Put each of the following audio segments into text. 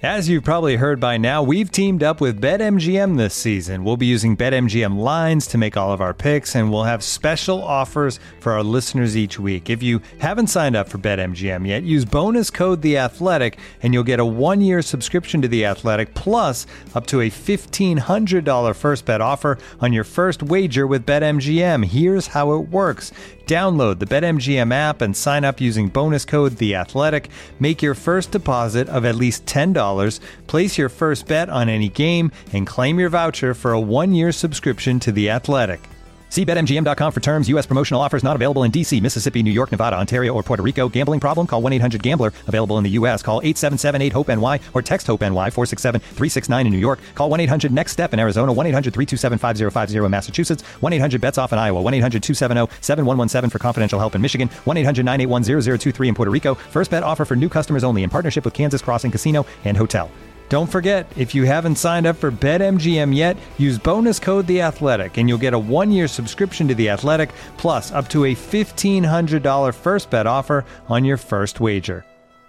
As you've probably heard by now, we've teamed up with BetMGM this season. We'll be using BetMGM lines to make all of our picks, and we'll have special offers for our listeners each week. If you haven't signed up for BetMGM yet, use bonus code The Athletic, and you'll get a 1-year subscription to The Athletic, plus up to a $1,500 first bet offer on your first wager with BetMGM. Here's how it works. Download the BetMGM app and sign up using bonus code The Athletic. Make your first deposit of at least $10. Place your first bet on any game and claim your voucher for a 1-year subscription to The Athletic. See BetMGM.com for terms. U.S. promotional offers not available in D.C., Mississippi, New York, Nevada, Ontario, or Puerto Rico. Gambling problem? Call 1-800-GAMBLER. Available in the U.S. Call 877-8-HOPE-NY or text HOPE-NY 467-369 in New York. Call 1-800-NEXT-STEP in Arizona. 1-800-327-5050 in Massachusetts. 1-800-BETS-OFF in Iowa. 1-800-270-7117 for confidential help in Michigan. 1-800-981-0023 in Puerto Rico. First bet offer for new customers only in partnership with Kansas Crossing Casino and Hotel. Don't forget, if you haven't signed up for BetMGM yet, use bonus code The Athletic, and you'll get a 1-year subscription to The Athletic, plus up to a $1,500 first bet offer on your first wager.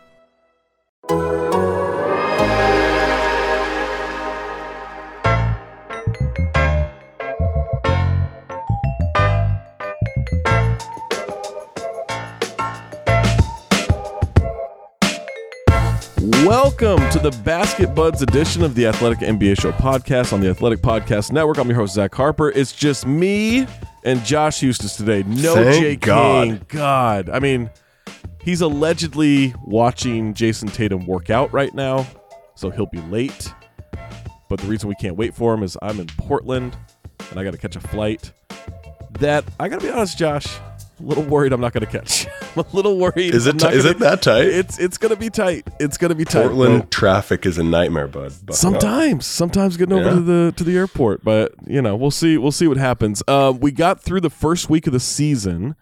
Welcome to the Basket Buds edition of the Athletic NBA Show podcast on the Athletic Podcast Network. I'm your host, Zach Harper. It's just me and Josh Eustace today. No Jay King. God. I mean, he's allegedly watching Jason Tatum work out right now, so he'll be late. But the reason we can't wait for him is I'm in Portland, and I got to catch a flight that, I got to be honest, Josh, a little worried I'm not going to catch. I'm a little worried. Is it that tight? It's going to be tight. It's going to be tight. Portland traffic is a nightmare, bud. Sometimes getting over to the airport, but you know, we'll see what happens. We got through the first week of the season.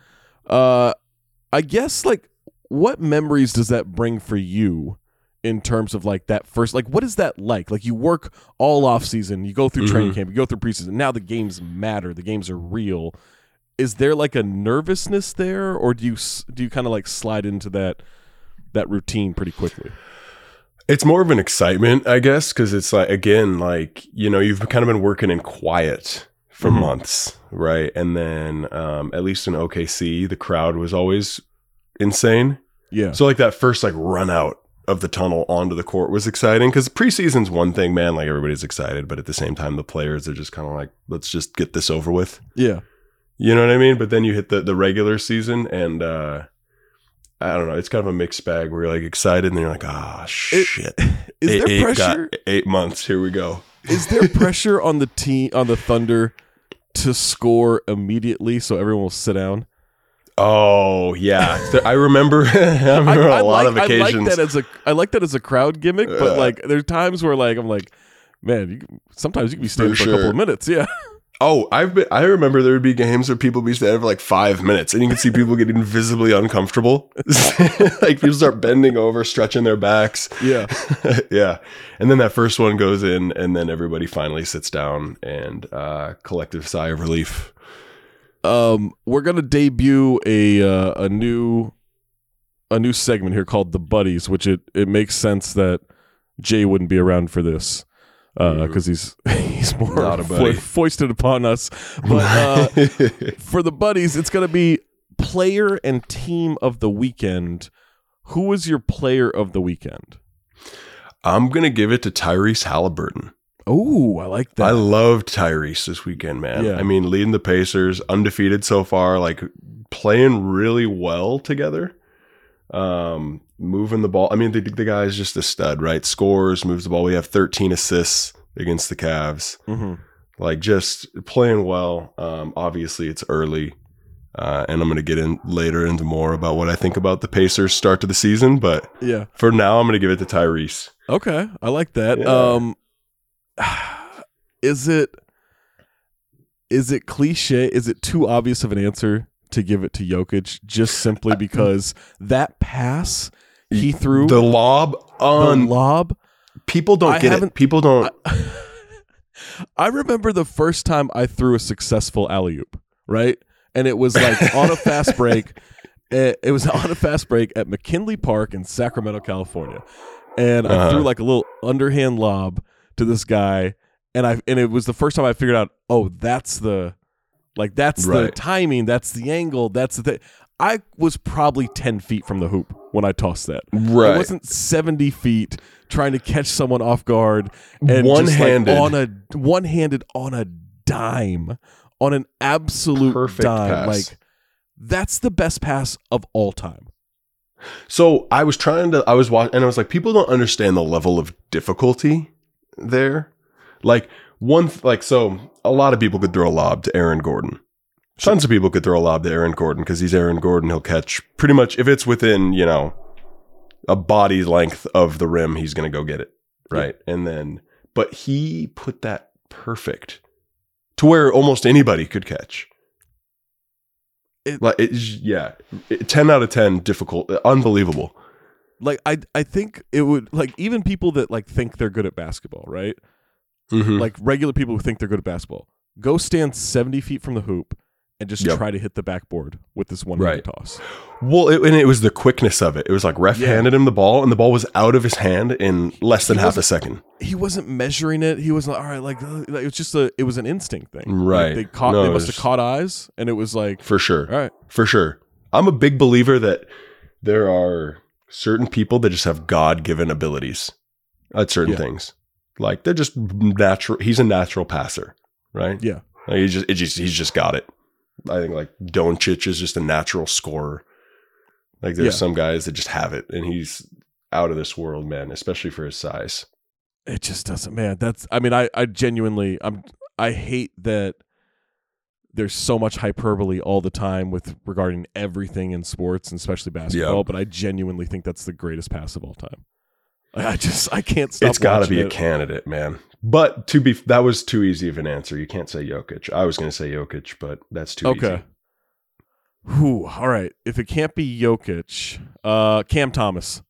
I guess, like, what memories does that bring for you in terms of like that first, like, what is that like? Like, you work all off season, you go through training camp, you go through preseason. Now the games matter. The games are real. Is there like a nervousness there, or do you kind of like slide into that routine pretty quickly? It's more of an excitement, I guess, because it's like, again, like, you know, you've kind of been working in quiet for months, right? And then at least in OKC, the crowd was always insane. Yeah. So like that first like run out of the tunnel onto the court was exciting, because preseason's one thing, man, like everybody's excited, but at the same time, the players are just kind of like, let's just get this over with. Yeah. You know what I mean? But then you hit the regular season, and I don't know. It's kind of a mixed bag where you're like excited, and then you're like, shit. Is there pressure? 8 months. Here we go. Is there pressure on the team, on the Thunder, to score immediately so everyone will sit down? Oh yeah, I remember. A lot of occasions. I like that as a crowd gimmick, but like there's times where like I'm like, man, sometimes you can be standing for a couple of minutes. Yeah. Oh, I remember there would be games where people would be standing for like 5 minutes, and you can see people getting visibly uncomfortable. Like people start bending over, stretching their backs. Yeah. Yeah. And then that first one goes in, and then everybody finally sits down, and collective sigh of relief. We're gonna debut a new segment here called The Buddies, which it makes sense that Jay wouldn't be around for this. Because he's more foisted upon us. But for the buddies, it's going to be player and team of the weekend. Who is your player of the weekend? I'm going to give it to Tyrese Halliburton. Oh, I like that. I loved Tyrese this weekend, man. Yeah. I mean, leading the Pacers, undefeated so far, like playing really well together. Moving the ball. I mean, the guy is just a stud, right? Scores, moves the ball. We have 13 assists against the Cavs. Like, just playing well. Obviously, it's early, and I'm going to get in later into more about what I think about the Pacers' start to the season. But yeah, for now, I'm going to give it to Tyrese. Okay, I like that. Yeah. Is it cliche? Is it too obvious of an answer to give it to Jokic, just simply because that pass he threw, the lob, people don't get it. People don't. I remember the first time I threw a successful alley-oop, right? And it was like on a fast break. It was on a fast break at McKinley Park in Sacramento, California. and I threw like a little underhand lob to this guy, and it was the first time I figured out, oh, that's the timing, that's the angle, that's the thing. I was probably 10 feet from the hoop when I tossed that. Right. I wasn't 70 feet trying to catch someone off guard and one-handed on a dime, on an absolute perfect dime. pass. Like, that's the best pass of all time. So I was watching, and I was like, people don't understand the level of difficulty there. Like so a lot of people could throw a lob to Aaron Gordon. Tons of people could throw a lob to Aaron Gordon because he's Aaron Gordon. He'll catch pretty much if it's within, a body length of the rim, he's going to go get it. Right. Yeah. But he put that perfect to where almost anybody could catch. 10 out of 10, difficult, unbelievable. Like, I think it would, like, even people that like think they're good at basketball, right? Mm-hmm. Like regular people who think they're good at basketball, go stand 70 feet from the hoop and just try to hit the backboard with this one-handed toss. Well, it was the quickness of it. It was like ref handed him the ball, and the ball was out of his hand in less than half a second. He wasn't measuring it. He wasn't all right. Like it was just it was an instinct thing. Right. Like they must have caught eyes, and it was like for sure. All right, for sure. I'm a big believer that there are certain people that just have God-given abilities at certain things. Like they're just natural. He's a natural passer, right? Yeah. Like he's just got it. I think like Doncic is just a natural scorer. Like there's some guys that just have it, and he's out of this world, man, especially for his size. It just doesn't, man. I genuinely, I hate that there's so much hyperbole all the time regarding everything in sports, and especially basketball, but I genuinely think that's the greatest pass of all time. I can't stop. It's got to be a candidate, man. But that was too easy of an answer. You can't say Jokic. I was going to say Jokic, but that's too easy. Okay. All right. If it can't be Jokic, Cam Thomas.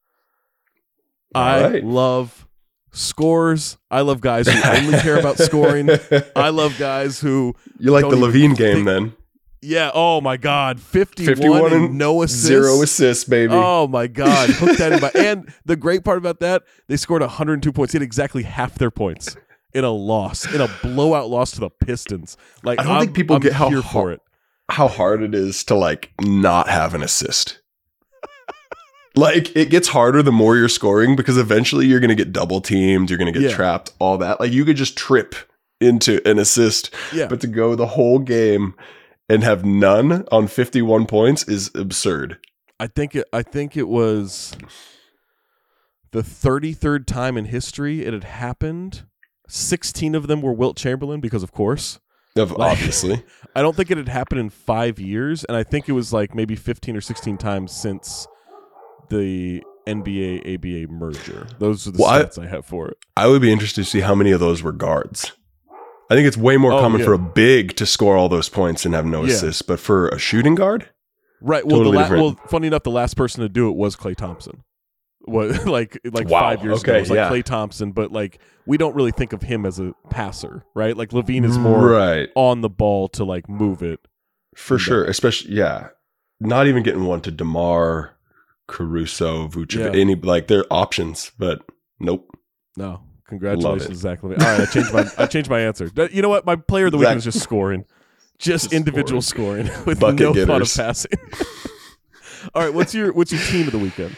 I love scores. I love guys who only care about scoring. I love guys who you like the Levine game then. Yeah. Oh my God. 51 and no assists. 0 assists, baby. Oh my God. Hook that in. And the great part about that, they scored 102 points. They had exactly half their points in a blowout loss to the Pistons. Like, I don't think people get how hard it is to like not have an assist. Like it gets harder the more you're scoring because eventually you're going to get double teamed. You're going to get trapped, all that. Like you could just trip into an assist, but to go the whole game and have none on 51 points is absurd. I think it was the 33rd time in history it had happened. 16 of them were Wilt Chamberlain because, of course. Obviously. I don't think it had happened in 5 years, and I think it was like maybe 15 or 16 times since the NBA-ABA merger. Those are the stats I have for it. I would be interested to see how many of those were guards. I think it's way more common for a big to score all those points and have no assists, but for a shooting guard, right? Well, funny enough, the last person to do it was Klay Thompson. What like 5 years ago, it was like Klay Thompson, but like we don't really think of him as a passer, right? Like Levine is more on the ball to like move it for sure. Especially, not even getting one to DeMar, Caruso, Vucevic, any like they're options, but nope. No. Congratulations, Zach Levine. All right, I changed my answer. You know what? My player of the week was just scoring. Just individual scoring with Bucket no getters. thought of passing. All right, what's your team of the weekend?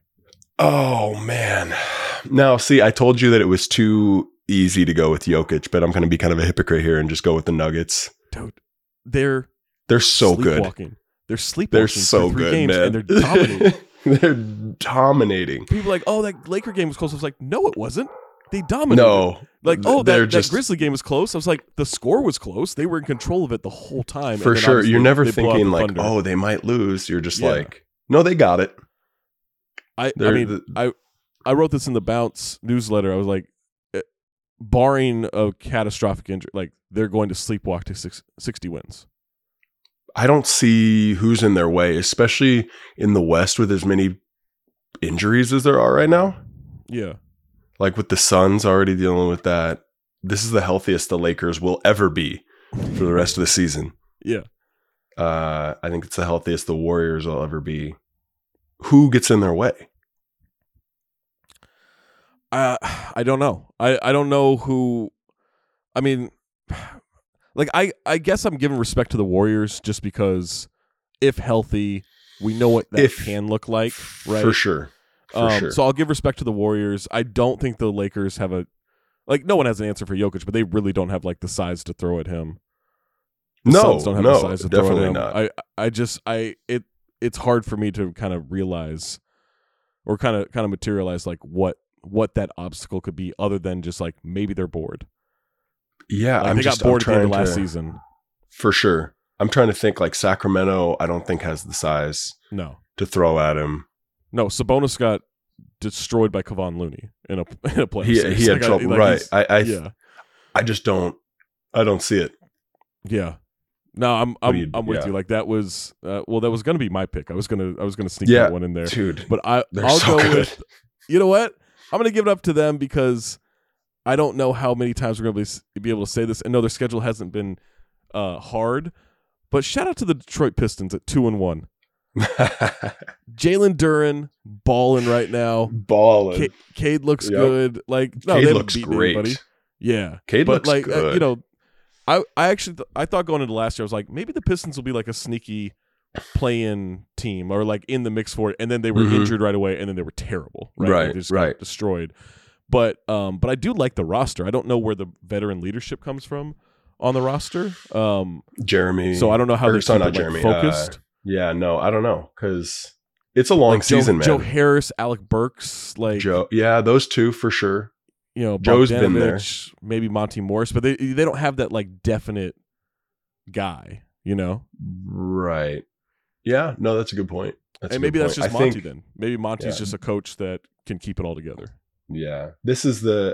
Oh, man. Now, see, I told you that it was too easy to go with Jokic, but I'm going to be kind of a hypocrite here and just go with the Nuggets. Dude, they're so good. They're sleepwalking. They're so good, games, man. And they're dominating. They're dominating. People are like, oh, that Laker game was close. I was like, no, it wasn't. They dominated. No. Like, that Grizzly game was close. I was like, the score was close. They were in control of it the whole time. For sure. You're never thinking like, oh, they might lose. You're just like, no, they got it. I wrote this in the Bounce newsletter. I was like, barring a catastrophic injury, like they're going to sleepwalk to 60 wins. I don't see who's in their way, especially in the West with as many injuries as there are right now. Yeah. Like with the Suns already dealing with that. This is the healthiest the Lakers will ever be for the rest of the season. Yeah. I think it's the healthiest the Warriors will ever be. Who gets in their way? I don't know. I don't know who. I mean, like I guess I'm giving respect to the Warriors just because if healthy, we know what that can look like, right? For sure. So I'll give respect to the Warriors. I don't think the Lakers have no one has an answer for Jokic, but they really don't have like the size to throw at him. The Suns don't have the size to throw at him. Not. It's hard for me to kind of realize or kind of materialize like what that obstacle could be other than just like maybe they're bored. Yeah, like they got bored at the end of last season. For sure. I'm trying to think like Sacramento, I don't think has the size to throw at him. No, Sabonis got destroyed by Kevon Looney in a play. He had trouble, right? I just don't. I don't see it. Yeah. No, I'm with you. Like that was that was going to be my pick. I was gonna sneak that one in there, dude. But I'll go with. You know what? I'm gonna give it up to them because I don't know how many times we're gonna be able to say this. And no, their schedule hasn't been hard. But shout out to the Detroit Pistons at 2-1. Jalen Duren balling right now. Cade looks good. Like no, Cade they looks great. Anybody. Yeah, Cade looks like, good. You know, I actually I thought going into last year I was like maybe the Pistons will be like a sneaky play-in team or like in the mix for it, and then they were injured right away, and then they were terrible. Right, they just got destroyed. But I do like the roster. I don't know where the veteran leadership comes from on the roster. Jeremy. So I don't know how they're not Jeremy. Focused. Yeah, no, I don't know because it's a long season, man. Joe Harris, Alec Burks, like Joe. Yeah, those two for sure. You know, Joe's been there. Maybe Monty Morris, but they don't have that like definite guy. You know, right? Yeah, no, that's a good point. And maybe that's just Monty then. Maybe Monty's just a coach that can keep it all together. Yeah, this is the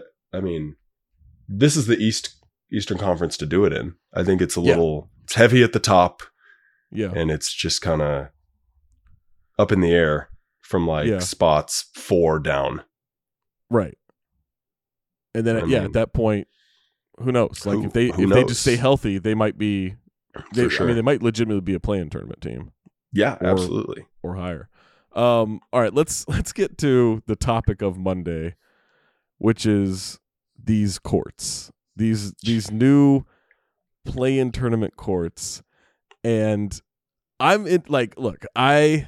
Eastern Conference to do it in. I think it's a little it's heavy at the top. Yeah. And it's just kind of up in the air from like spots 4 down. Right. And then at that point, who knows? Like if they just stay healthy, they might be I mean they might legitimately be a play-in tournament team. Yeah, absolutely. Or higher. All right, let's get to the topic of Monday, which is these courts. These new play-in tournament courts. And I'm in like, look, I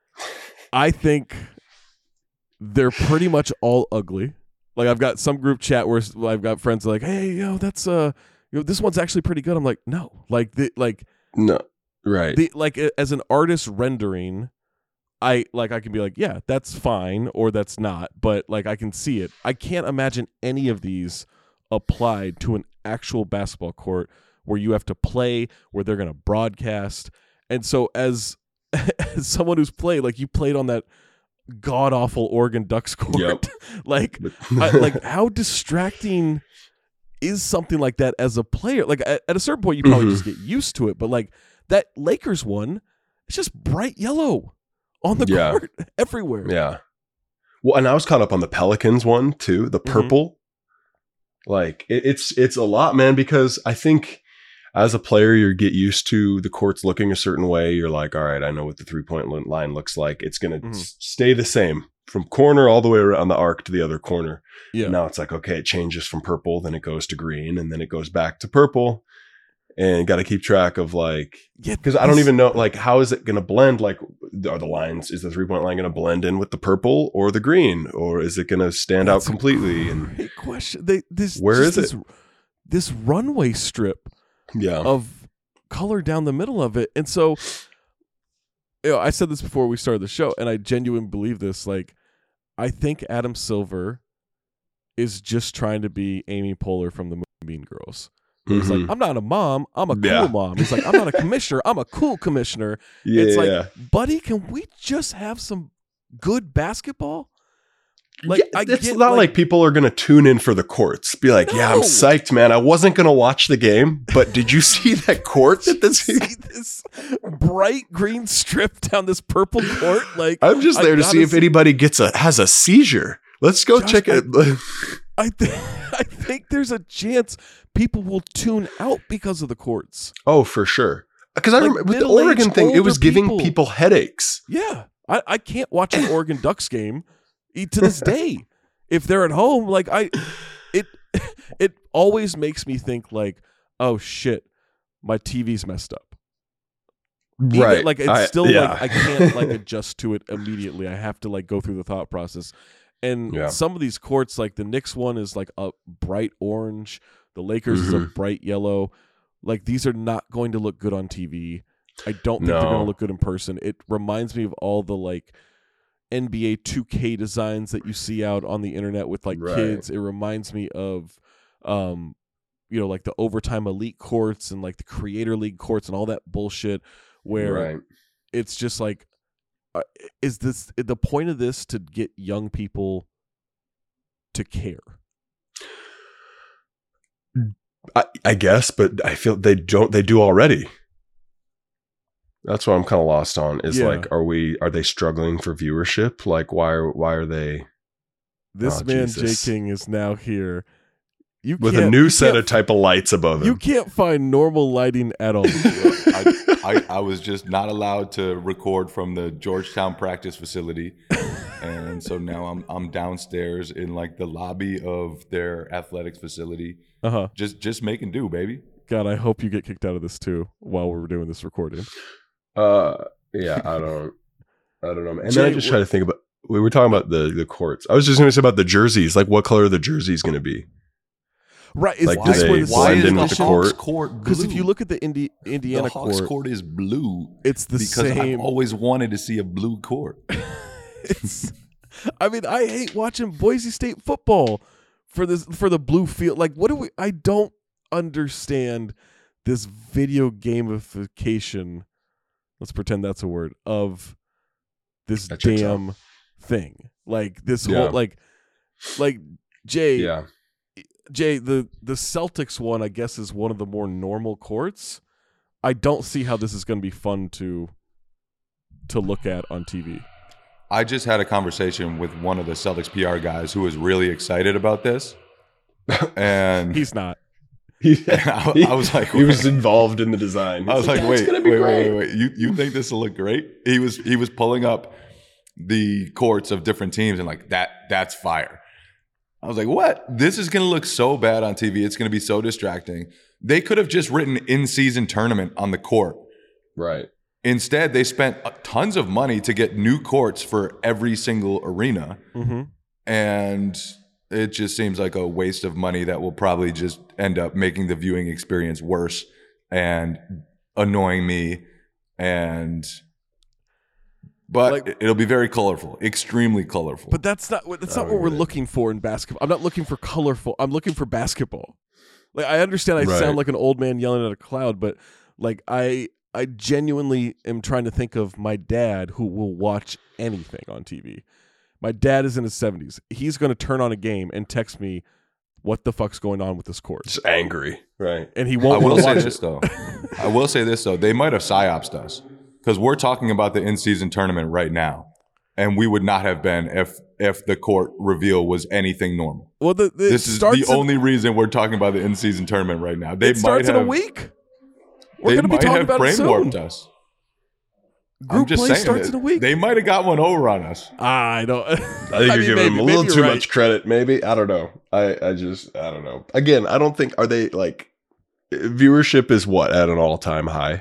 think they're pretty much all ugly. Like I've got some group chat where I've got friends like, hey, that's this one's actually pretty good. I'm like, no, no, right. As an artist rendering, I can be like, yeah, that's fine or that's not, but like I can see it. I can't imagine any of these applied to an actual basketball court where you have to play, where they're going to broadcast. And so as someone who's played, like you played on that god awful Oregon Ducks court, like how distracting is something like that as a player? Like at a certain point, you probably just get used to it. But like that Lakers one, it's just bright yellow on the court everywhere. Yeah. Well, and I was caught up on the Pelicans one too, the purple. Like it's a lot, man, because I think as a player, you get used to the courts looking a certain way. You're like, all right, I know what the 3-point line looks like. It's going to stay the same from corner all the way around the arc to the other corner. Yeah. Now it's like, okay, it changes from purple, then it goes to green, and then it goes back to purple. And got to keep track of like, because I don't even know, like, how is it going to blend? Like, are the lines, is the 3-point line going to blend in with the purple or the green? Or is it going to stand out completely? Great question. This runway strip of color down the middle of it. And so, I said this before we started the show, and I genuinely believe this. Like, I think Adam Silver is just trying to be Amy Poehler from the movie Mean Girls. He's like, I'm not a mom, I'm a cool mom. He's like, I'm not a commissioner, I'm a cool commissioner. It's like, buddy, can we just have some good basketball? Like, it's not like people are going to tune in for the courts. Be like, yeah, I'm psyched, man. I wasn't going to watch the game, but did you see that court? See this bright green strip down this purple court? Like, I'm just there to see if anybody has a seizure. Let's go check it. I think there's a chance people will tune out because of the courts. Oh, for sure. Because I remember with the Oregon thing, it was giving people headaches. Yeah. I can't watch an Oregon Ducks game to this day. if they're at home, like it always makes me think like, oh shit, my TV's messed up. Right. Like it's still like I can't like adjust to it immediately. I have to like go through the thought process. And some of these courts, like the Knicks one is like a bright orange, the Lakers is a bright yellow. Like these are not going to look good on TV. I don't think they're going to look good in person. It reminds me of all the like NBA 2K designs that you see out on the internet with like kids. It reminds me of like the overtime elite courts and like the creator league courts and all that bullshit where it's just like, is this the point of this to get young people to care? I guess, but I feel they do already. That's what I'm kind of lost on is like, are they struggling for viewership? Like, why are they? This man, Jesus. J. King, is now here. With a new set of type of lights above him. You can't find normal lighting at all. I was just not allowed to record from the Georgetown practice facility, and so now I'm downstairs in like the lobby of their athletics facility, just making do, baby. God, I hope you get kicked out of this too while we're doing this recording. Yeah, I don't know. And then I just try to think about. We were talking about the courts. I was just going to say about the jerseys. Like, what color are the jerseys going to be? Right, like, do they blend in with the court? Because if you look at the Indiana the Hawks court, court is blue. It's the because same. I've always wanted to see a blue court. I mean, I hate watching Boise State football for the blue field. Like, I don't understand this video gamification. Let's pretend that's a word of this damn thing. Like this whole like Jay. Yeah. Jay, the Celtics one, I guess, is one of the more normal courts. I don't see how this is going to be fun to look at on TV. I just had a conversation with one of the Celtics PR guys who was really excited about this, and he's not. I was like, he was involved in the design. I was like, wait. You think this will look great? He was pulling up the courts of different teams and like that's fire. I was like, what? This is going to look so bad on TV. It's going to be so distracting. They could have just written in-season tournament on the court. Right. Instead, they spent tons of money to get new courts for every single arena. Mm-hmm. And it just seems like a waste of money that will probably just end up making the viewing experience worse and annoying me. But like, it'll be very colorful, extremely colorful. But that's not what we're looking for in basketball. I'm not looking for colorful. I'm looking for basketball. Like, I understand I sound like an old man yelling at a cloud, but like I genuinely am trying to think of my dad who will watch anything on TV. My dad is in his 70s. He's going to turn on a game and text me, what the fuck's going on with this court? Just angry, right? And he won't. I will say this though. They might have psyopsed us. Because we're talking about the in-season tournament right now, and we would not have been if the court reveal was anything normal. Well, this is the only reason we're talking about the in-season tournament right now. It starts in a week. We're going to be talking about it soon. Brainwarped us. Group play starts in a week. They might have got one over on us. I don't. I think you're giving them a little too much credit. Maybe I don't know. I don't know. Again, I don't think are they like viewership is what at an all-time high.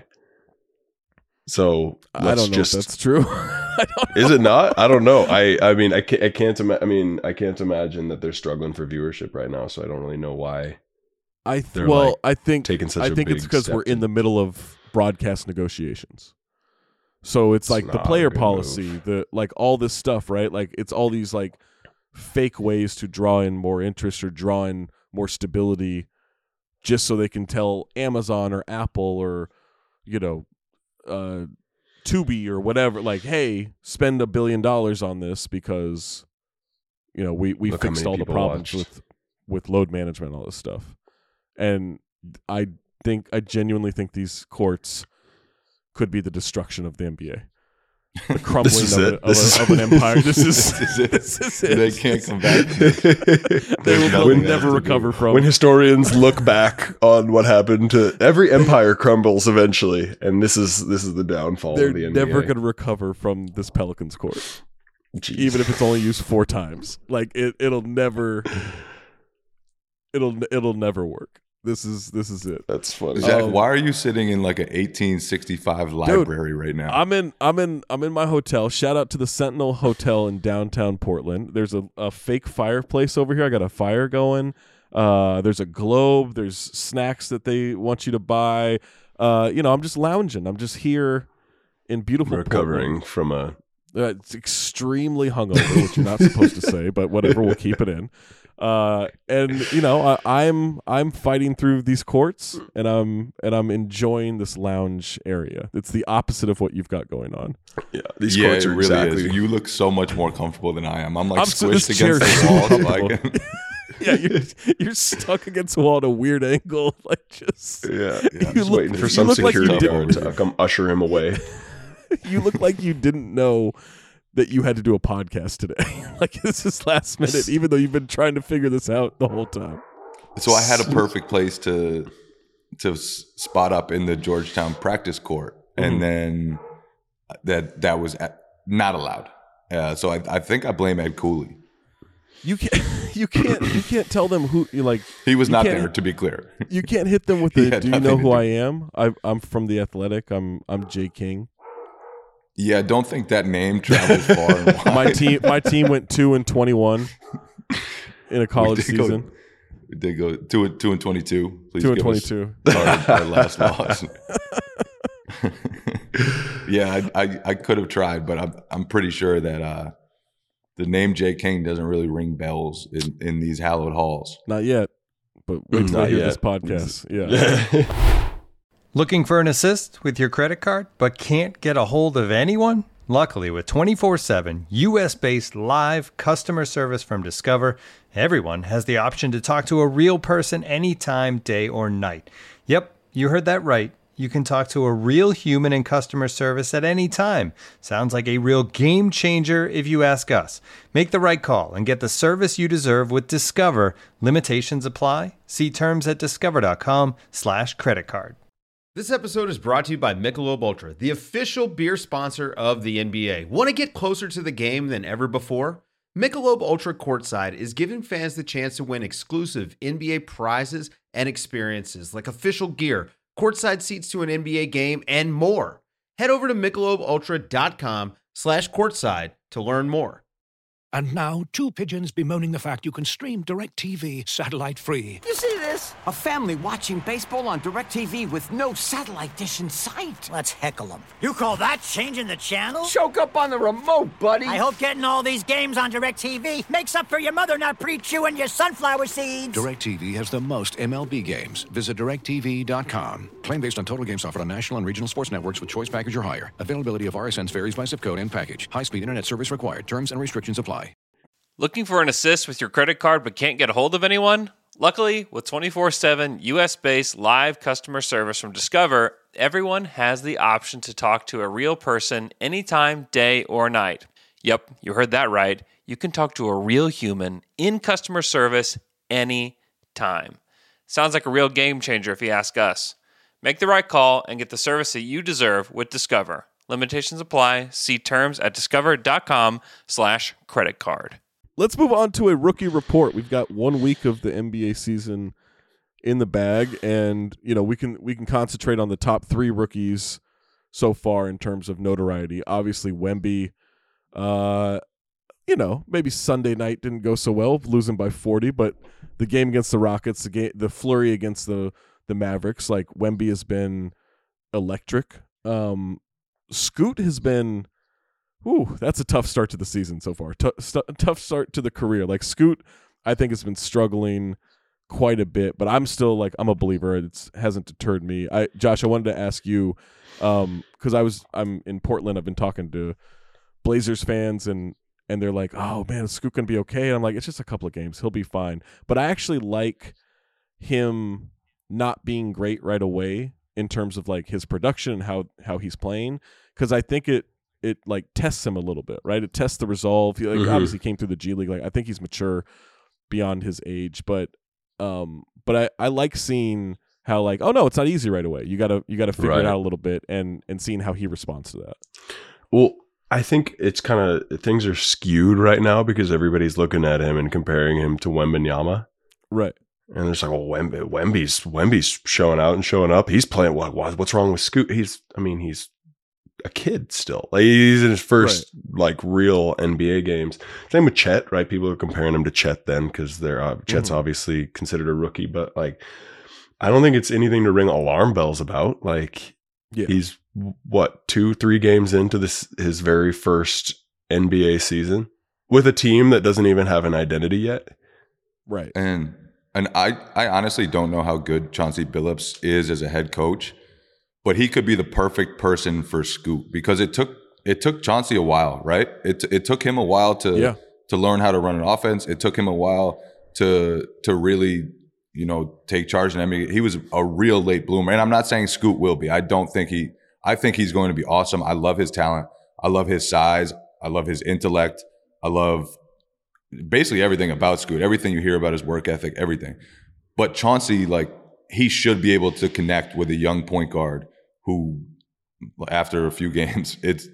So I don't know if that's true. Is it not? I don't know. I mean I can't imagine that they're struggling for viewership right now. So I don't really know why. I think it's because we're in the middle of broadcast negotiations. So it's like the player policy, like all this stuff, right? Like it's all these like fake ways to draw in more interest or draw in more stability, just so they can tell Amazon or Apple or Tubi or whatever, like, hey, spend $1 billion on this because we fixed all the problems with load management and all this stuff. And I genuinely think these courts could be the destruction of the NBA. The crumbling of an empire. This is it. They can't come back. They will never recover from. When historians look back on what happened to every empire crumbles eventually, and this is the downfall of the NBA. They're never going to recover from this Pelicans court. Jeez. even if it's only used 4 times. Like it'll never work. This is it. That's funny. Zach, why are you sitting in like an 1865 library right now? I'm in my hotel. Shout out to the Sentinel Hotel in downtown Portland. There's a fake fireplace over here. I got a fire going. There's a globe. There's snacks that they want you to buy. I'm just lounging. I'm just here in beautiful recovering Portland. from a. It's extremely hungover, which you're not supposed to say, but whatever, we'll keep it in. I'm fighting through these courts, and I'm enjoying this lounge area. It's the opposite of what you've got going on. Yeah, these courts are really exactly. is. You look so much more comfortable than I am. I'm like So squished this chair against is the wall. so So I comfortable. can- You're stuck against the wall at a weird angle, like just. Yeah, You just look- waiting for you some look like you security did- guard to come usher him away. You look like you didn't know that you had to do a podcast today. Like this is last minute, even though you've been trying to figure this out the whole time. So I had a perfect place to spot up in the Georgetown practice court, and then that was not allowed. So I think I blame Ed Cooley. You can't tell them who you like. He was You not can't- there, to be clear. You can't hit them with He the. had Do you nothing know to who do. I am? I'm from the Athletic. I'm Jay King. Yeah, I don't think that name travels far and wide. My team went 2-21 in a college did go- season. We did go 2-22. Please 2-22. give us our last loss. Yeah, I could have tried, but I'm pretty sure that the name Jay King doesn't really ring bells in these hallowed halls. Not yet, but wait till I Not hear yet. this podcast. Yeah. Looking for an assist with your credit card, but can't get a hold of anyone? Luckily, with 24/7 US-based live customer service from Discover, everyone has the option to talk to a real person anytime, day or night. Yep, you heard that right. You can talk to a real human in customer service at any time. Sounds like a real game changer if you ask us. Make the right call and get the service you deserve with Discover. Limitations apply. See terms at discover.com/creditcard. This episode is brought to you by Michelob Ultra, the official beer sponsor of the NBA. Want to get closer to the game than ever before? Michelob Ultra Courtside is giving fans the chance to win exclusive NBA prizes and experiences like official gear, courtside seats to an NBA game, and more. Head over to MichelobUltra.com/courtside to learn more. And now, 2 pigeons bemoaning the fact you can stream DirecTV satellite-free. You see this? A family watching baseball on DirecTV with no satellite dish in sight. Let's heckle them. You call that changing the channel? Choke up on the remote, buddy. I hope getting all these games on DirecTV makes up for your mother not pre-chewing your sunflower seeds. DirecTV has the most MLB games. Visit DirecTV.com. Claim based on total games offered on national and regional sports networks with choice package or higher. Availability of RSNs varies by zip code and package. High-speed internet service required. Terms and restrictions apply. Looking for an assist with your credit card but can't get a hold of anyone? Luckily, with 24/7 US-based live customer service from Discover, everyone has the option to talk to a real person anytime, day or night. Yep, you heard that right. You can talk to a real human in customer service anytime. Sounds like a real game changer if you ask us. Make the right call and get the service that you deserve with Discover. Limitations apply. See terms at discover.com/creditcard. Let's move on to a rookie report. We've got 1 week of the NBA season in the bag, and we can concentrate on the top 3 rookies so far in terms of notoriety. Obviously, Wemby, maybe Sunday night didn't go so well, losing by 40, but the game against the Rockets, the flurry against the Mavericks, like Wemby has been electric. Scoot has been. Ooh, that's a tough start to the season so far. Tough start to the career. Like Scoot, I think has been struggling quite a bit, but I'm still I'm a believer. It hasn't deterred me. Josh, I wanted to ask you because I'm in Portland. I've been talking to Blazers fans and they're like, "Oh man, is Scoot gonna be okay?" And I'm like, "It's just a couple of games. He'll be fine." But I actually like him not being great right away in terms of his production and how he's playing, because I think it tests him a little bit, right? It tests the resolve. He obviously came through the G League. I think he's mature beyond his age, but I like seeing how oh no, it's not easy right away. You gotta figure it out a little bit and seeing how he responds to that. Well, I think it's kind of things are skewed right now because everybody's looking at him and comparing him to Wembanyama. Right. And there's like, well, Wemby's showing out and showing up. He's playing. What's wrong with Scoot? He's a kid still. Like he's in his first like real NBA games. Same with Chet, right? People are comparing him to Chet then because Chet's obviously considered a rookie, but like I don't think it's anything to ring alarm bells about. Like he's what 2-3 games into his very first NBA season with a team that doesn't even have an identity yet. Right. And I honestly don't know how good Chauncey Billups is as a head coach, but he could be the perfect person for Scoot because it took Chauncey a while, right? It took him a while to learn how to run an offense. It took him a while to really, take charge. And I mean, he was a real late bloomer. And I'm not saying Scoot will be. I think he's going to be awesome. I love his talent. I love his size. I love his intellect. I love basically everything about Scoot, everything you hear about his work ethic, everything. But Chauncey, like, he should be able to connect with a young point guard who, after a few games, it's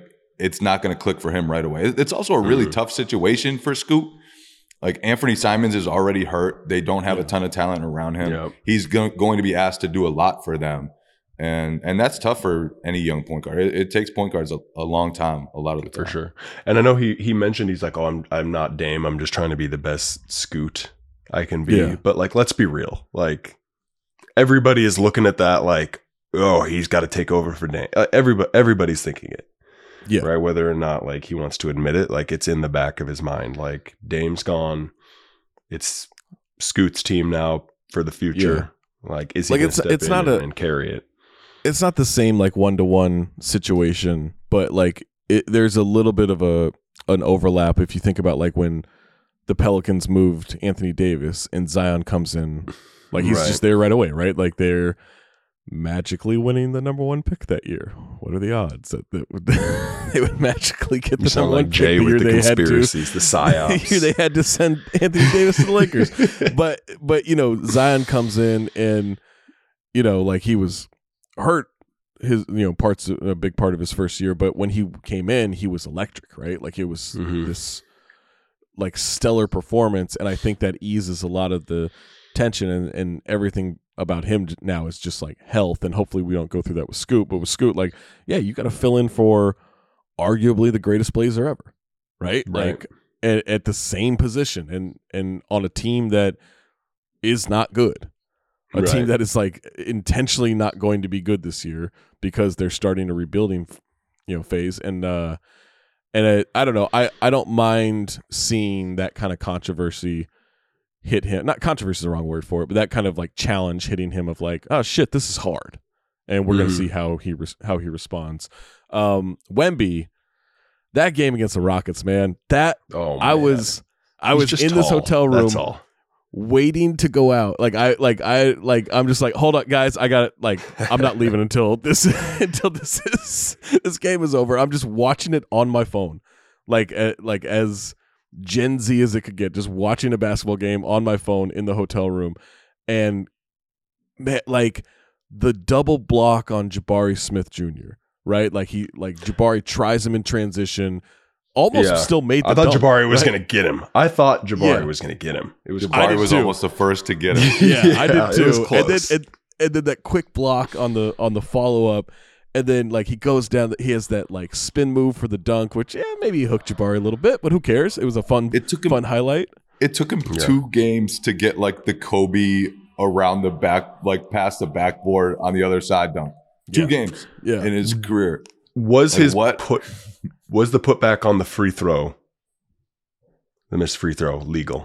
not going to click for him right away. It's also a really tough situation for Scoot. Like, Anthony Simons is already hurt. They don't have a ton of talent around him. Yep. He's going to be asked to do a lot for them. And that's tough for any young point guard. It takes point guards a long time, a lot of the time. For sure. And I know he mentioned, he's like, oh, I'm not Dame. I'm just trying to be the best Scoot I can be. Yeah. But like, let's be real. Like, everybody is looking at that like, oh, he's got to take over for Dame. Everybody's thinking it. Yeah. Right. Whether or not like he wants to admit it, like it's in the back of his mind. Like Dame's gone. It's Scoot's team now for the future. Yeah. Like, is he going to step in and carry it? It's not the same like 1-to-1 situation, but like there's a little bit of an overlap if you think about like when the Pelicans moved Anthony Davis and Zion comes in, like he's just there right away, right? Like they're magically winning the number 1 pick that year. What are the odds that they would magically get the number 1 pick Jay the with year the they conspiracies, the psyops? The year they had to send Anthony Davis to the Lakers, but Zion comes in and like he was hurt his parts a big part of his first year, but when he came in he was electric, right? Like it was this like stellar performance, and I think that eases a lot of the tension and everything about him now is just like health, and hopefully we don't go through that with Scoot. But with Scoot, like you got to fill in for arguably the greatest blazer ever, right? Like at the same position and on a team that is not good. A team that is like intentionally not going to be good this year because they're starting a rebuilding, phase. And I don't know. I don't mind seeing that kind of controversy hit him. Not controversy is the wrong word for it, but that kind of like challenge hitting him of like, oh shit, this is hard, and we're gonna see how he responds. Wemby, that game against the Rockets, man. I was in this hotel room. That's all. Waiting to go out, I'm just like, hold up, guys, I got it. Like, I'm not leaving until this game is over. I'm just watching it on my phone, like as Gen Z as it could get, just watching a basketball game on my phone in the hotel room, and like the double block on Jabari Smith Jr. Right, like Jabari tries him in transition. Almost still made the I thought dunk, Jabari was going to get him. I thought Jabari was going to get him. It was Jabari was almost the first to get him. I did too. It was close. And then that quick block on the follow up, and then like he goes down. He has that like spin move for the dunk, which maybe he hooked Jabari a little bit, but who cares? It was a fun highlight. It took him 2 games to get like the Kobe around the back, like past the backboard on the other side dunk. 2 games in his career. Was the putback on the free throw, the missed free throw, legal?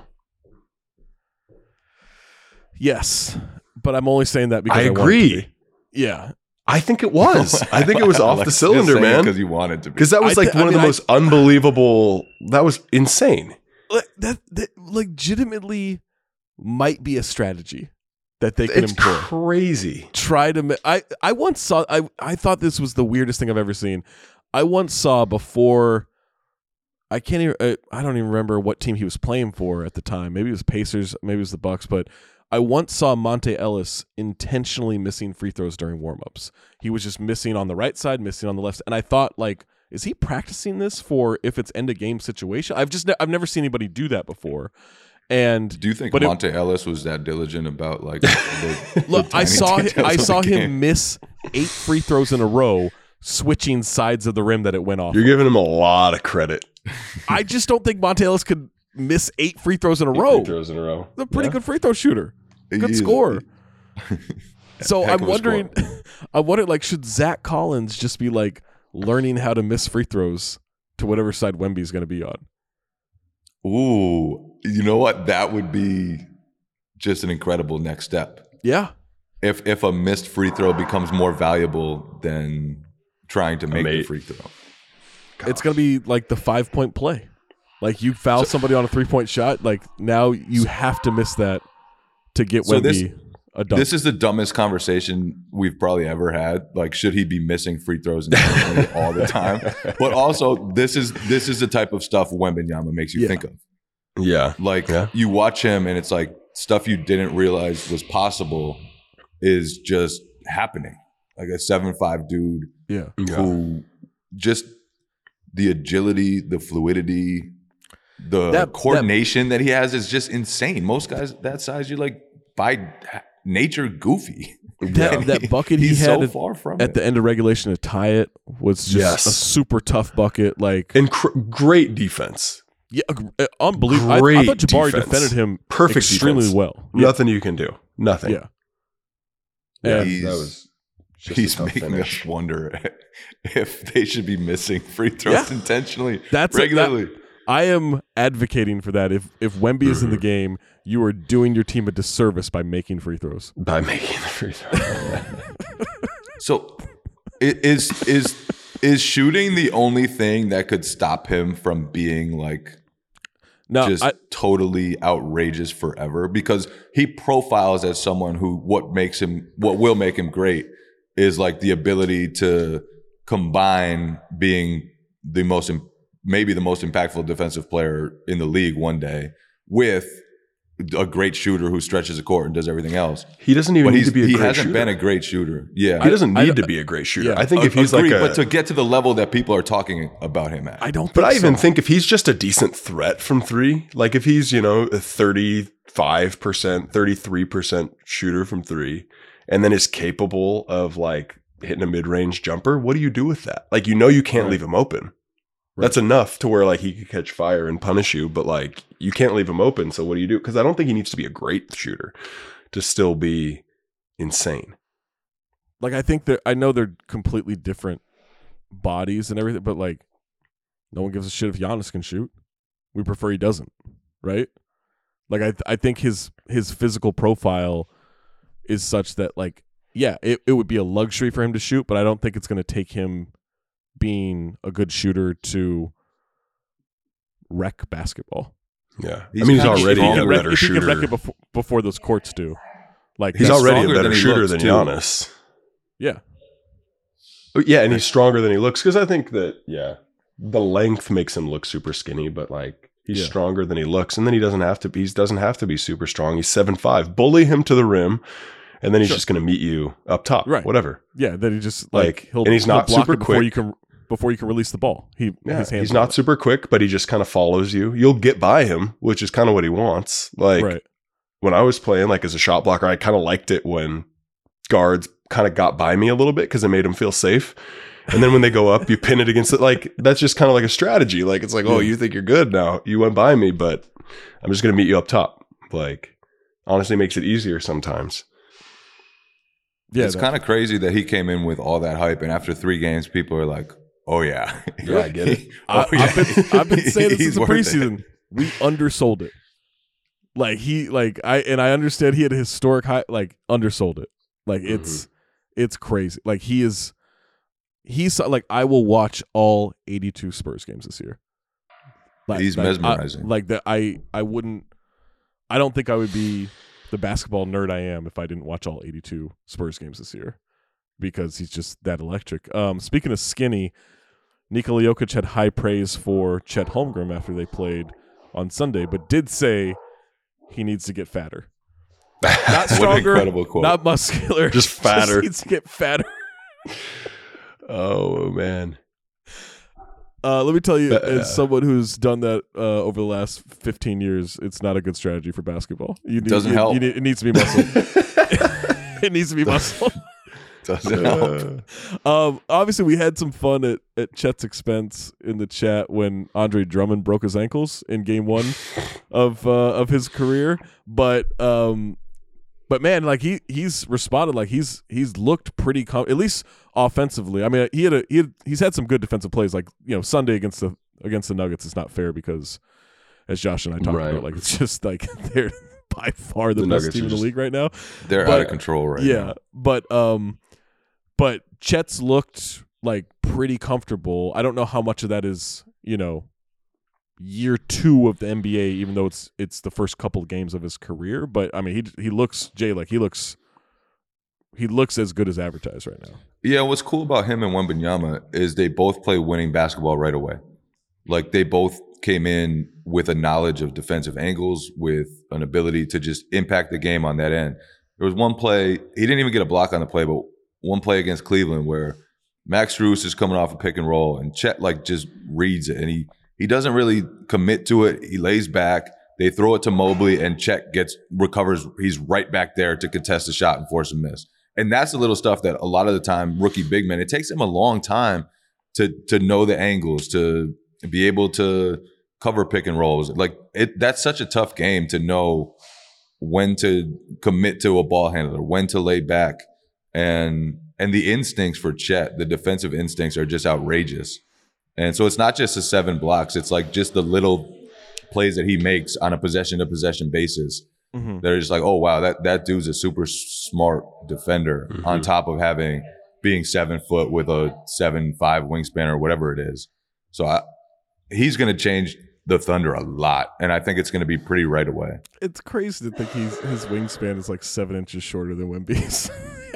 Yes, but I'm only saying that because I agree. Yeah, I think it was. I think it was off the cylinder, man. Because you wanted to be. Because that was one of the most unbelievable. That was insane. That legitimately might be a strategy that they can employ. It's crazy. Try to. I once saw. I thought this was the weirdest thing I've ever seen. I once saw before. I can't even. I don't even remember what team he was playing for at the time. Maybe it was Pacers. Maybe it was the Bucks. But I once saw Monte Ellis intentionally missing free throws during warmups. He was just missing on the right side, missing on the left. And I thought, like, is he practicing this for if it's end of game situation? I've never seen anybody do that before. And do you think Monte Ellis was that diligent about like? Look, I saw him miss 8 free throws in a row, switching sides of the rim that it went off. You're giving him a lot of credit. I just don't think Monte Ellis could miss 8 free throws in a row. He's a pretty good free throw shooter. Good scorer. So I'm wondering, like, should Zach Collins just be like learning how to miss free throws to whatever side Wemby's going to be on? Ooh, you know what? That would be just an incredible next step. Yeah. If a missed free throw becomes more valuable than trying to make the free throw. Gosh. It's going to be like the 5-point play. Like you foul somebody on a 3-point shot, like now you have to miss that to get Wemby a dunk. This is the dumbest conversation we've probably ever had. Like, should he be missing free throws all the time? But also, this is the type of stuff Wembanyama makes you think of. Yeah. Like you watch him and it's like stuff you didn't realize was possible is just happening. Like a 7'5" dude who just the agility, the fluidity, the coordination that he has is just insane. Most guys that size, you're like by nature goofy. That bucket he had so far from at the end of regulation to tie it was just a super tough bucket. Like and great defense. Yeah, unbelievable. I thought Jabari defended him extremely well. Nothing you can do. Nothing. Yeah. He's making us wonder if they should be missing free throws intentionally, regularly. I am advocating for that. If Wemby is in the game, you are doing your team a disservice by making free throws. By making the free throws. So, is shooting the only thing that could stop him from being like totally outrageous forever? Because he profiles as someone who what will make him great is like the ability to combine being maybe the most impactful defensive player in the league one day with a great shooter who stretches the court and does everything else. He doesn't even need to be a great shooter. He hasn't been a great shooter. Yeah. He doesn't need to be a great shooter. I think if he's but to get to the level that people are talking about him at. I don't think But I even think if he's just a decent threat from 3, like if he's, a 35%, 33% shooter from 3, and then is capable of like hitting a mid-range jumper, what do you do with that? Like, you can't leave him open. Right. That's enough to where like he could catch fire and punish you, but like you can't leave him open. So what do you do? Because I don't think he needs to be a great shooter to still be insane. Like I know they're completely different bodies and everything, but like no one gives a shit if Giannis can shoot. We prefer he doesn't, right? Like I think his physical profile is such that like it would be a luxury for him to shoot, but I don't think it's going to take him being a good shooter to wreck basketball. Yeah. He's already a better shooter. He can wreck it before those courts do. Like he's already a better shooter than Giannis. Yeah. Yeah, and he's stronger than he looks because I think that the length makes him look super skinny, but like he's stronger than he looks, and then he doesn't have to be super strong. He's 7'5". Bully him to the rim. And then he's just going to meet you up top, right? Whatever. Yeah, then he just and he's not super quick before you can release the ball. He's not super quick, but he just kind of follows you. You'll get by him, which is kind of what he wants. Like when I was playing, like as a shot blocker, I kind of liked it when guards kind of got by me a little bit because it made them feel safe. And then when they go up, you pin it against it. Like that's just kind of like a strategy. Like it's like, oh, you think you're good now? You went by me, but I'm just going to meet you up top. Like honestly, makes it easier sometimes. Yeah, it's kind of crazy that he came in with all that hype, and after 3 games, people are like, "Oh yeah, I get it." I've been saying this since the preseason. We undersold it. Like I understand he had a historic high. Like undersold it. Like it's crazy. Like he's like I will watch all 82 Spurs games this year. Like, he's mesmerizing. I don't think I would be the basketball nerd I am if I didn't watch all 82 Spurs games this year because he's just that electric. Speaking of skinny, Nikola Jokic had high praise for Chet Holmgren after they played on Sunday, but did say he needs to get fatter. Not stronger, what an incredible quote. Not muscular, just fatter. Just needs to get fatter. Oh man. Let me tell you, as someone who's done that over the last 15 years, it's not a good strategy for basketball. Doesn't help. It needs to be muscle. It needs to be muscle. Doesn't help. Obviously, we had some fun at Chet's expense in the chat when Andre Drummond broke his ankles in Game 1 of his career. But man, like he's responded, like he's looked pretty at least offensively. I mean, he's had some good defensive plays. Like, you know, Sunday against the Nuggets is not fair because, as Josh and I talked about, like it's just like they're by far the best team in the league right now. They're out of control right now. Yeah, but Chet's looked like pretty comfortable. I don't know how much of that is, you know, year 2 of the NBA, even though it's the first couple of games of his career. But I mean, he looks, Jay, like he looks as good as advertised right now. Yeah, what's cool about him and Wembanyama is they both play winning basketball right away. Like they both came in with a knowledge of defensive angles, with an ability to just impact the game on that end. There was one play, he didn't even get a block on the play, but one play against Cleveland where Max Strus is coming off a pick and roll and Chet like just reads it and he doesn't really commit to it. He lays back, they throw it to Mobley and Chet recovers. He's right back there to contest the shot and force a miss. And that's the little stuff that a lot of the time rookie big men, it takes them a long time to know the angles, to be able to cover pick and rolls. Like that's such a tough game to know when to commit to a ball handler, when to lay back. And the instincts for Chet, the defensive instincts are just outrageous. And so it's not just the 7 blocks. It's like just the little plays that he makes on a possession-to-possession basis. Mm-hmm. They're just like, oh, wow, that dude's a super smart defender on top of being 7 foot with a 7'5" wingspan or whatever it is. So he's going to change the Thunder a lot, and I think it's going to be pretty right away. It's crazy to think his wingspan is like 7 inches shorter than Wemby's.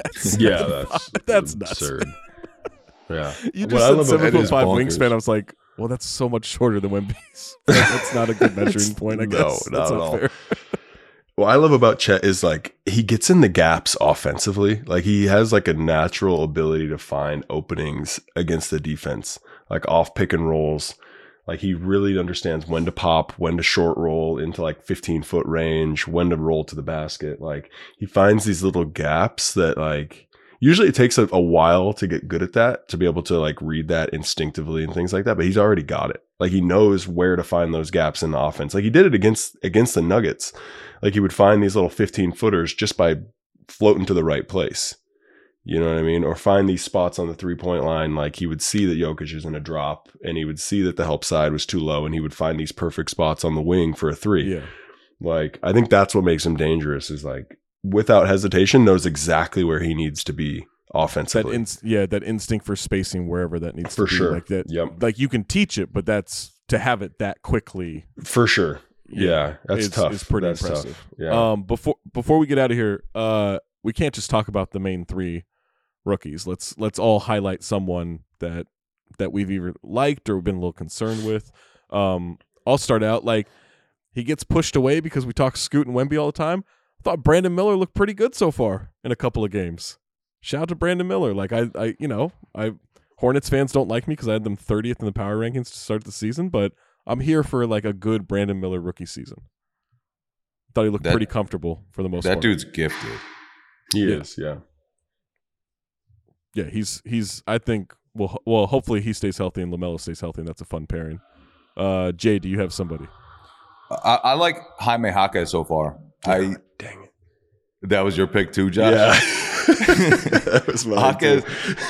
That's nuts. Absurd. Yeah, you just said 7'5" wingspan. I was like, well, that's so much shorter than Wemby's. That's not a good measuring point, I guess. No, that's not not at all. fair. What I love about Chet is like he gets in the gaps offensively. Like he has like a natural ability to find openings against the defense, like off pick and rolls. Like he really understands when to pop, when to short roll into like 15-foot range, when to roll to the basket. Like he finds these little gaps that like usually it takes a while to get good at that, to be able to like read that instinctively and things like that. But he's already got it. Like he knows where to find those gaps in the offense. Like he did it against the Nuggets. Like he would find these little 15-footers just by floating to the right place. You know what I mean? Or find these spots on the 3-point line. Like he would see that Jokic is in a drop and he would see that the help side was too low and he would find these perfect spots on the wing for a 3. Yeah. Like I think that's what makes him dangerous, is like without hesitation knows exactly where he needs to be offensively. That instinct for spacing wherever that needs for to be. Sure. Like that, like you can teach it, but that's to have it that quickly. For sure. Yeah, that's tough. It's pretty that's impressive. Tough. Yeah. Before we get out of here, we can't just talk about the main 3 rookies. Let's all highlight someone that we've either liked or been a little concerned with. I'll start out. Like he gets pushed away because we talk Scoot and Wemby all the time. I thought Brandon Miller looked pretty good so far in a couple of games. Shout out to Brandon Miller. Like I Hornets fans don't like me because I had them 30th in the power rankings to start the season, but I'm here for like a good Brandon Miller rookie season. Thought he looked pretty comfortable for the most part. That dude's gifted. He is, yeah. Yeah, he's I think well hopefully he stays healthy and LaMelo stays healthy, and that's a fun pairing. Jay, do you have somebody? I like Jaime Jaquez so far. Dang it. That was your pick too, Josh? Yeah. That was mine Jaquez,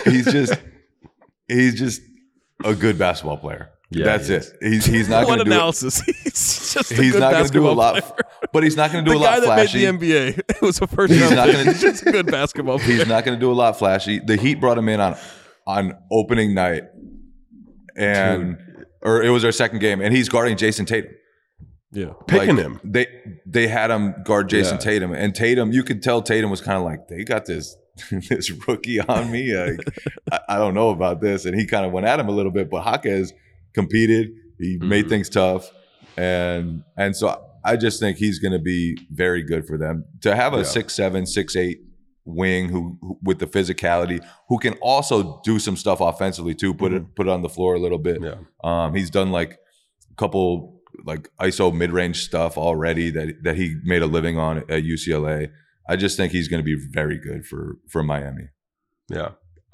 he's just a good basketball player. Yeah, that's it. He's not going to do analysis. He's just he's not going to do a lot, but he's not going to do a lot flashy. The guy that made the NBA, it was a first round pick. He's just a good basketball player. He's not going to do a lot flashy. The Heat brought him in on opening night, or it was their second game, and he's guarding Jason Tatum. Yeah, picking him. They had him guard Jason Tatum, and Tatum. You could tell Tatum was kind of like, they got this rookie on me. I don't know about this, and he kind of went at him a little bit. But Jaquez competed. He made things tough, and so I just think he's going to be very good for them. To have a 6'7", 6'8" wing who with the physicality, who can also do some stuff offensively too. Put it on the floor a little bit. Yeah. He's done like a couple like ISO mid-range stuff already that he made a living on at UCLA. I just think he's going to be very good for Miami. Yeah.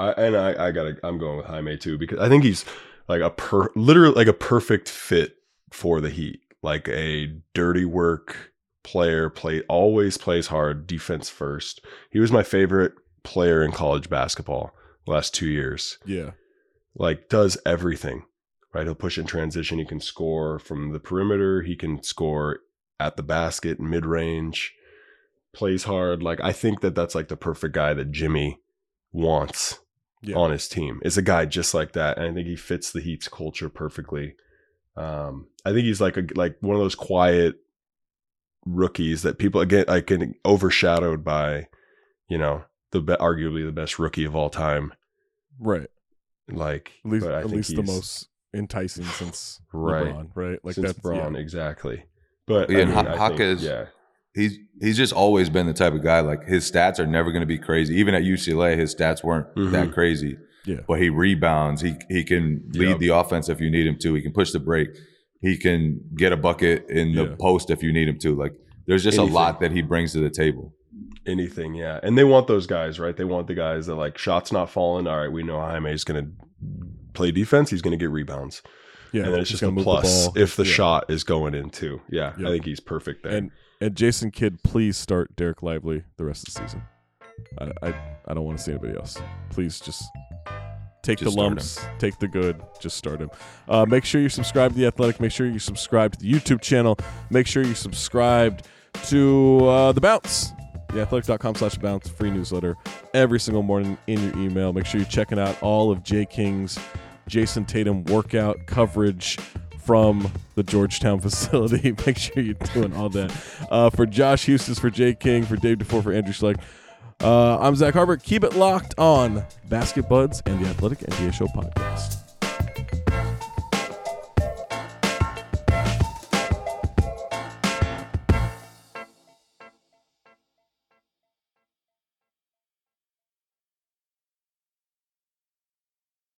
I'm going with Jaime too, because I think he's like literally like a perfect fit for the Heat. Like a dirty work player, always plays hard, defense first. He was my favorite player in college basketball the last 2 years. Yeah. Like does everything, right? He'll push in transition. He can score from the perimeter. He can score at the basket, mid-range, plays hard. Like I think that's like the perfect guy that Jimmy wants on his team. It's a guy just like that. And I think he fits the Heat's culture perfectly. I think he's like one of those quiet rookies that people again like getting overshadowed by, arguably the best rookie of all time. Right. Like at least the most enticing since LeBron, right? Like since that's LeBron, exactly. But and Haka is he's just always been the type of guy, like his stats are never going to be crazy. Even at UCLA, his stats weren't that crazy. Yeah. But he rebounds. He can lead the offense if you need him to. He can push the break. He can get a bucket in the post if you need him to. Like there's just a lot that he brings to the table. Anything, yeah. And they want those guys, right? They want the guys that like shots not falling. All right, we know Jaime is going to play defense. He's going to get rebounds. Yeah, and then it's just a plus if the shot is going in too. Yeah, I think he's perfect there. And Jason Kidd, please start Derek Lively the rest of the season. I don't want to see anybody else. Please just take the lumps, take the good, just start him. Make sure you're subscribed to The Athletic. Make sure you're subscribed to the YouTube channel. Make sure you're subscribed to The Bounce. TheAthletic.com/bounce, free newsletter every single morning in your email. Make sure you're checking out all of Jay King's Jason Tatum workout coverage from the Georgetown facility. Make sure you're doing all that. For Josh Hustis, for Jay King, for Dave DeFore, for Andrew Schleck, I'm Zach Harper. Keep it locked on Basket Buds and the Athletic NBA Show podcast.